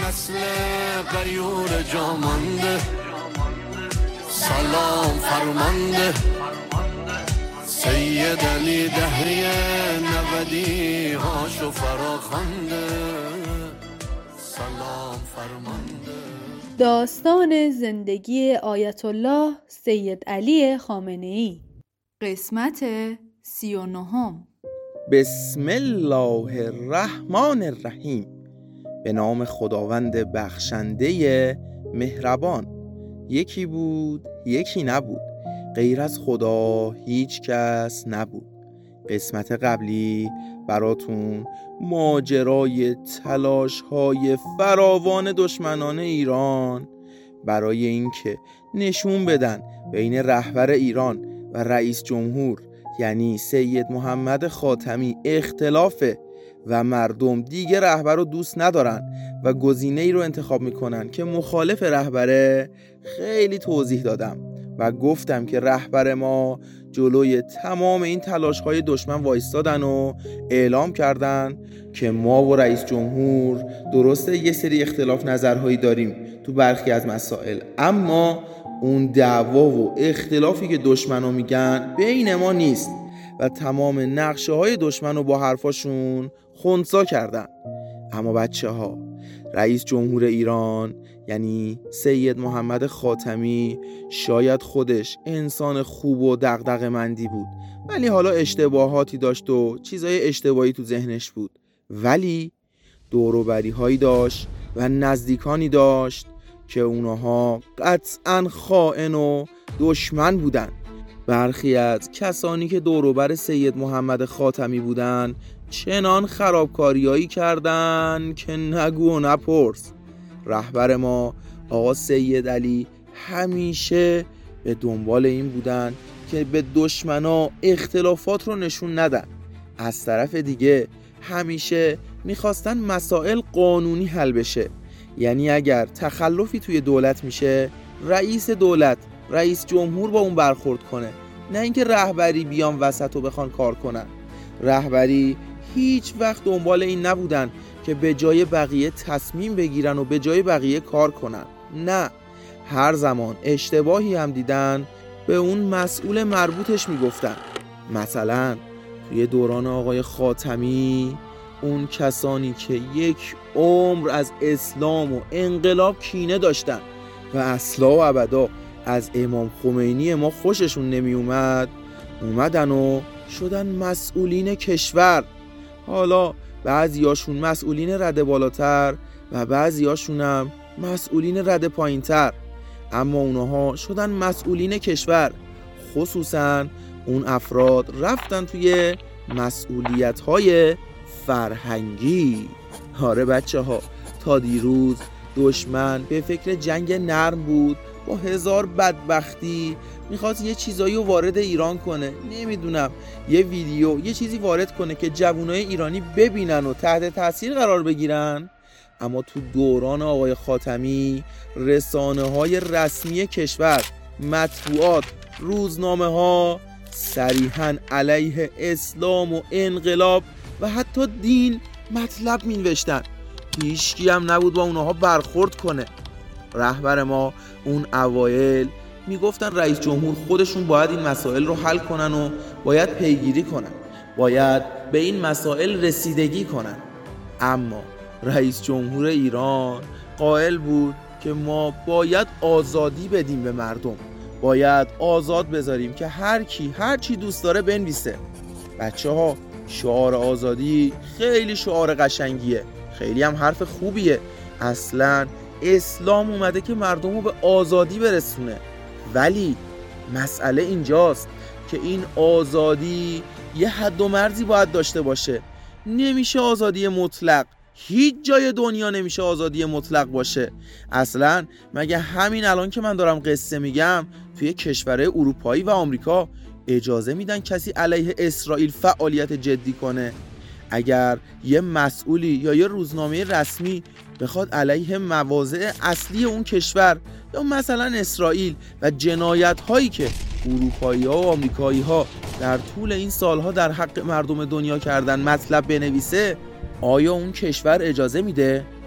نسل غیور جامانده، سلام فرمانده سید علی دهری نودی هاشو فراخنده، سلام فرمانده. داستان زندگی آیت الله سید علی خامنه‌ای، قسمت 39. بسم الله الرحمن الرحیم. به نام خداوند بخشنده مهربان. یکی بود یکی نبود، غیر از خدا هیچ کس نبود. قسمت قبلی براتون ماجرای تلاش‌های فراوان دشمنان ایران برای اینکه نشون بدن بین رهبر ایران و رئیس جمهور یعنی سید محمد خاتمی اختلافه و مردم دیگه رهبر رو دوست ندارن و گزینه‌ای رو انتخاب میکنن که مخالف رهبره، خیلی توضیح دادم و گفتم که رهبر ما جلوی تمام این تلاش‌های دشمن وایستادن و اعلام کردن که ما و رئیس جمهور درسته یه سری اختلاف نظرهایی داریم تو برخی از مسائل، اما اون دعوا و اختلافی که دشمنا میگن بین ما نیست و تمام نقشه های دشمن رو با حرفاشون خنثی کردن. اما بچه ها، رئیس جمهور ایران یعنی سید محمد خاتمی شاید خودش انسان خوب و دغدغه‌مندی بود، ولی حالا اشتباهاتی داشت و چیزای اشتباهی تو ذهنش بود، ولی دوروبری هایی داشت و نزدیکانی داشت که اونها قطعاً خائن و دشمن بودن. برخی از کسانی که دوروبر سید محمد خاتمی بودن چنان خرابکاریایی کردن که نگو و نپرس. رهبر ما آقا سید علی همیشه به دنبال این بودن که به دشمنا اختلافات رو نشون ندن. از طرف دیگه همیشه میخواستن مسائل قانونی حل بشه، یعنی اگر تخلفی توی دولت میشه رئیس دولت، رئیس جمهور با اون برخورد کنه، نه اینکه رهبری بیان وسط و بخوان کار کنن. رهبری هیچ وقت دنبال این نبودن که به جای بقیه تصمیم بگیرن و به جای بقیه کار کنن، نه، هر زمان اشتباهی هم دیدن به اون مسئول مربوطش میگفتن. مثلا توی دوران آقای خاتمی اون کسانی که یک عمر از اسلام و انقلاب کینه داشتن و اصلا و ابدا از امام خمینی ما خوششون نمی اومدن و شدن مسئولین کشور. حالا بعضیاشون مسئولین رده بالاتر و بعضیاشون هم مسئولین رده پایینتر، اما اونها شدن مسئولین کشور. خصوصا اون افراد رفتن توی مسئولیت‌های فرهنگی. آره بچه ها، تا دیروز دشمن به فکر جنگ نرم بود، با هزار بدبختی میخواست یه چیزایی رو وارد ایران کنه، نمیدونم یه ویدیو یه چیزی وارد کنه که جوانای ایرانی ببینن و تحت تاثیر قرار بگیرن. اما تو دوران آقای خاتمی رسانه‌های رسمی کشور، مطبوعات، روزنامه‌ها صریحاً علیه اسلام و انقلاب و حتی دین مطلب مینوشتن. هیچکی هم نبود با اونها برخورد کنه. رهبر ما اون اوایل میگفتن رئیس جمهور خودشون باید این مسائل رو حل کنن و باید پیگیری کنن، باید به این مسائل رسیدگی کنن. اما رئیس جمهور ایران قائل بود که ما باید آزادی بدیم به مردم، باید آزاد بذاریم که هر کی هر چی دوست داره بنویسه. بچه ها، شعار آزادی خیلی شعار قشنگیه، خیلی هم حرف خوبیه. اصلاً اسلام اومده که مردم رو به آزادی برسونه، ولی مسئله اینجاست که این آزادی یه حد و مرزی باید داشته باشه. نمیشه آزادی مطلق، هیچ جای دنیا نمیشه آزادی مطلق باشه. اصلا مگه همین الان که من دارم قصه میگم توی کشورهای اروپایی و آمریکا اجازه میدن کسی علیه اسرائیل فعالیت جدی کنه؟ اگر یه مسئولی یا یه روزنامه رسمی بخواد علیه مواضع اصلی اون کشور یا مثلا اسرائیل و جنایت هایی که اروپایی ها و آمریکایی ها در طول این سالها در حق مردم دنیا کردن مطلب بنویسه، آیا اون کشور اجازه میده؟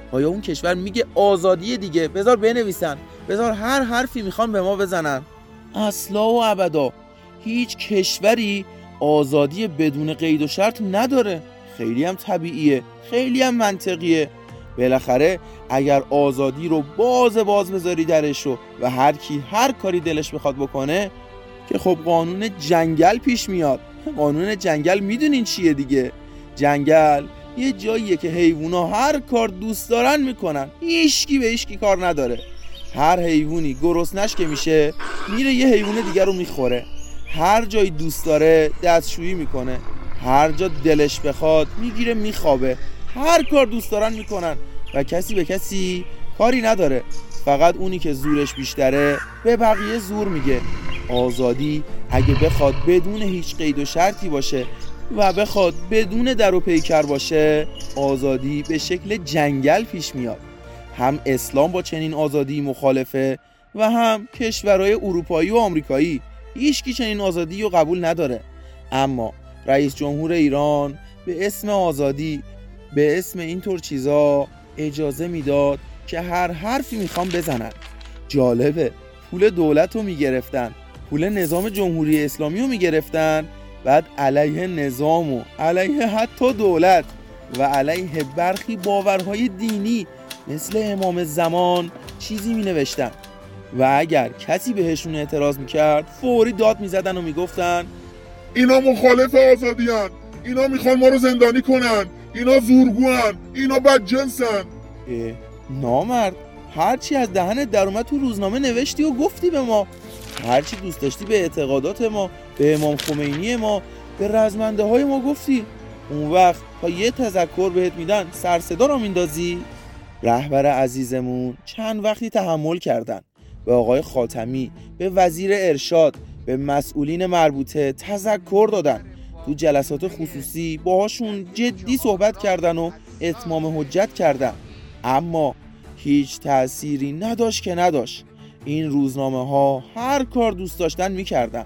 آیا اون کشور میگه آزادی دیگه؟ بذار بنویسن، بذار هر حرفی میخوان به ما بزنن. اصلا و ابدا هیچ کشوری آزادی بدون قید و شرط نداره. خیلی هم طبیعیه، خیلی هم منطقیه. بالاخره اگر آزادی رو باز بذاری درشو و هر کی هر کاری دلش بخواد بکنه که خب قانون جنگل پیش میاد. قانون جنگل میدونین چیه دیگه؟ جنگل یه جاییه که حیوونا هر کار دوست دارن میکنن، هیچکی به هیچکی کار نداره. هر حیوانی گرسنش که میشه میره یه حیوان دیگر رو میخوره، هر جایی دوست داره دستشویی میکنه، هر جا دلش بخواد میگیره میخوابه، هر کار دوست دارن میکنن و کسی به کسی کاری نداره. فقط اونی که زورش بیشتره به بقیه زور میگه. آزادی اگه بخواد بدون هیچ قید و شرطی باشه و بخواد بدون در و پیکر باشه، آزادی به شکل جنگل پیش میاد. هم اسلام با چنین آزادی مخالفه و هم کشورهای اروپایی و آمریکایی. هیچکی چنین آزادی رو قبول نداره. اما رئیس جمهور ایران به اسم آزادی، به اسم اینطور چیزا اجازه میداد که هر حرفی میخوام بزنن. جالبه، پول دولت رو میگرفتن، پول نظام جمهوری اسلامی رو میگرفتن، بعد علیه نظام و علیه حتی دولت و علیه برخی باورهای دینی مثل امام زمان چیزی می نوشتن و اگر کسی بهشون اعتراض میکرد فوری داد میزدن و میگفتن اینا مخالف آزادی هن، اینا میخوان ما رو زندانی کنن، اینا زورگو هن، اینا بدجنسن. نامرد، هرچی از دهنت در اومد تو روزنامه نوشتی و گفتی به ما، هرچی دوست داشتی به اعتقادات ما، به امام خمینی ما، به رزمنده های ما گفتی. اون وقت تا یه تذکر بهت میدن سر صدا رو میندازی؟ رهبر عزیزمون چند وقتی تحمل کردن، به آقای خاتمی، به وزیر ارشاد، به مسئولین مربوطه تذکر دادن، تو جلسات خصوصی باهاشون جدی صحبت کردن و اتمام حجت کردن، اما هیچ تأثیری نداشت که نداشت. این روزنامه ها هر کار دوست داشتن میکردن.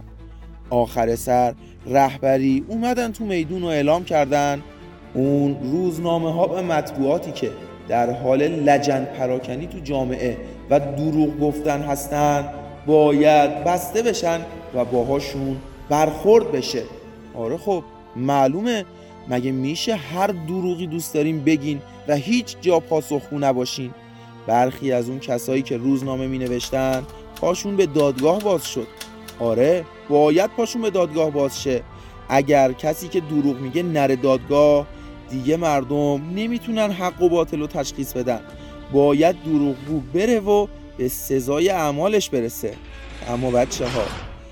آخر سر رهبری اومدن تو میدون و اعلام کردن اون روزنامه ها و مطبوعاتی که در حال لجن پراکنی تو جامعه و دروغ گفتن هستن باید بسته بشن و باهاشون برخورد بشه. آره خب معلومه، مگه میشه هر دروغی دوست داریم بگین و هیچ جا پاسخگو نباشین؟ برخی از اون کسایی که روزنامه می نوشتن پاشون به دادگاه باز شد. آره باید پاشون به دادگاه باز شه. اگر کسی که دروغ میگه نره دادگاه، دیگه مردم نمیتونن حق و باطل رو تشخیص بدن. باید دروغگو بره و به سزای اعمالش برسه. اما بچه ها،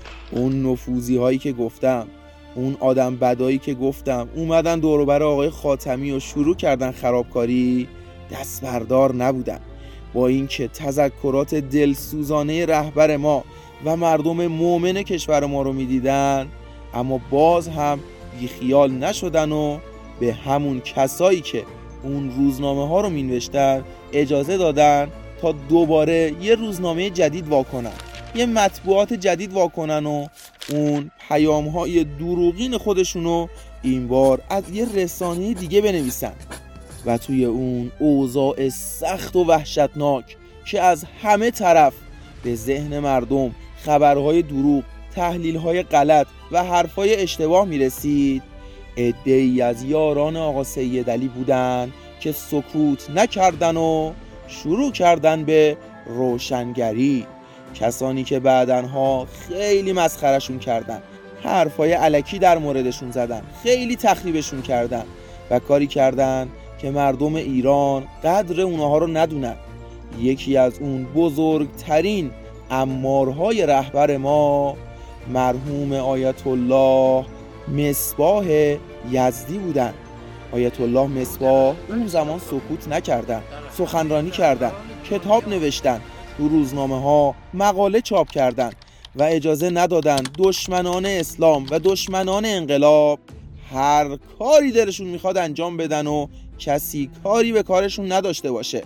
اون نفوذی هایی که گفتم، اون آدم بدایی که گفتم اومدن دور و بر آقای خاتمی و شروع کردن خرابکاری، دست بردار نبودن. با اینکه تذکرات دلسوزانه رهبر ما و مردم مؤمن کشور ما رو میدیدن، اما باز هم بیخیال نشدن و به همون کسایی که اون روزنامه ها رو مینوشتن اجازه دادن تا دوباره یه روزنامه جدید واکنن، یه مطبوعات جدید واکنن و اون پیام های دروغین خودشونو این بار از یه رسانه دیگه بنویسن و توی اون اوضاع سخت و وحشتناک که از همه طرف به ذهن مردم خبرهای دروغ، تحلیلهای غلط و حرفهای اشتباه میرسید، عده‌ای از یاران آقا سید علی بودن که سکوت نکردن و شروع کردن به روشنگری. کسانی که بعدنها خیلی مسخرشون کردن، حرفای الکی در موردشون زدن، خیلی تخریبشون کردن و کاری کردن که مردم ایران قدر اونها رو ندونن. یکی از اون بزرگترین امارهای رهبر ما مرحوم آیت الله مصباح یزدی بودن. آیت الله مصباح اون زمان سکوت نکردن، سخنرانی کردن، کتاب نوشتن، تو روزنامه ها مقاله چاپ کردن و اجازه ندادن دشمنان اسلام و دشمنان انقلاب هر کاری دلشون میخواد انجام بدن و کسی کاری به کارشون نداشته باشه.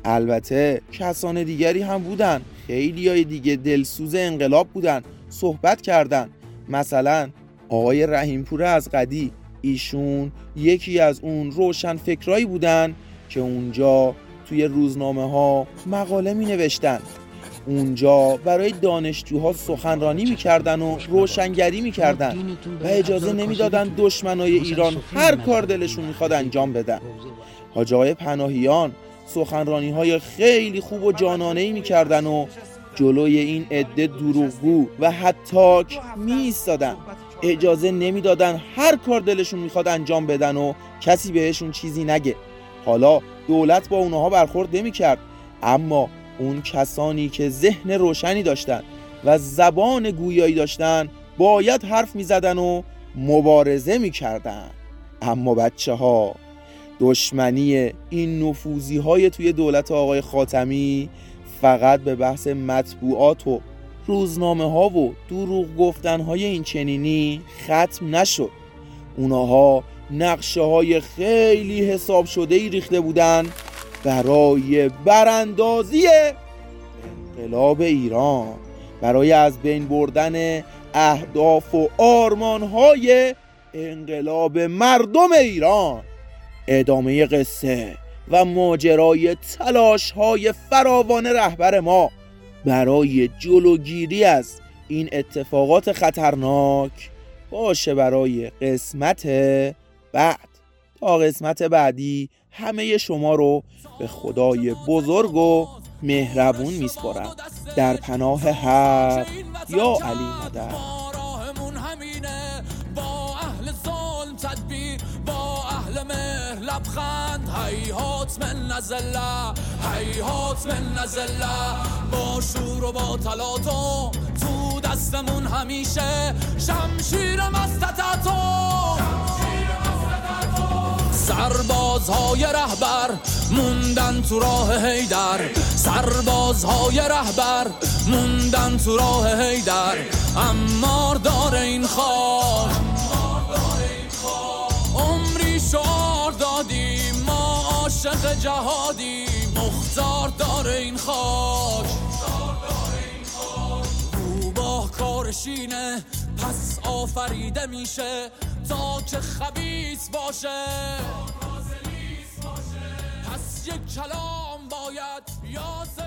البته کسان دیگری هم بودن، خیلی های دیگه دلسوز انقلاب بودن، صحبت کردن. مثلا آقای رحیمپور از قدی، ایشون یکی از اون روشن فکرایی بودن که اونجا توی روزنامه ها مقاله می نوشتن. اونجا برای دانشجوها سخنرانی میکردن و روشنگری میکردن و اجازه نمیدادن دشمنای ایران هر کار دلشون میخواد انجام بدن. حاج آقای پناهیان سخنرانی‌های خیلی خوب و جانانه‌ای میکردن و جلوی این عده دروغگو و هتاک میایستادن. اجازه نمیدادن هر کار دلشون میخواد انجام بدن و کسی بهشون چیزی نگه. حالا دولت با اونها برخورد نمیکرد، اما اون کسانی که ذهن روشنی داشتن و زبان گویایی داشتن باید حرف میزدن و مبارزه میکردن. اما بچه ها، دشمنی این نفوذی های توی دولت آقای خاتمی فقط به بحث مطبوعات و روزنامه ها و دروغ گفتن های این چنینی ختم نشد. اونها نقشه های خیلی حساب شده‌ای ریخته بودن برای براندازی انقلاب ایران، برای از بین بردن اهداف و آرمان‌های انقلاب مردم ایران. ادامه قصه و ماجرای تلاش‌های فراوان رهبر ما برای جلوگیری از این اتفاقات خطرناک باشه برای قسمت بعد. تا قسمت بعدی همه شما رو به خدای بزرگ و مهربون میسپارم. در پناه حق، یا علی مدد. با اهل ظلم تدبیر، با اهل مهر لبخند، هیهات من نزله، هیهات من نزله. با شور و با تلاطم تو دستمون همیشه شمشیر مستطعتو. سربازهای رهبر موندن تو راه حیدر، سربازهای رهبر موندن تو راه حیدر. عمار داره این خاک، عمری شعار دادیم ما عاشق جهادیم. مختار داره این خاک، روباه کارشینه پس آفریده میشه تا که خبیث باشه. پس یک کلام باید یاسر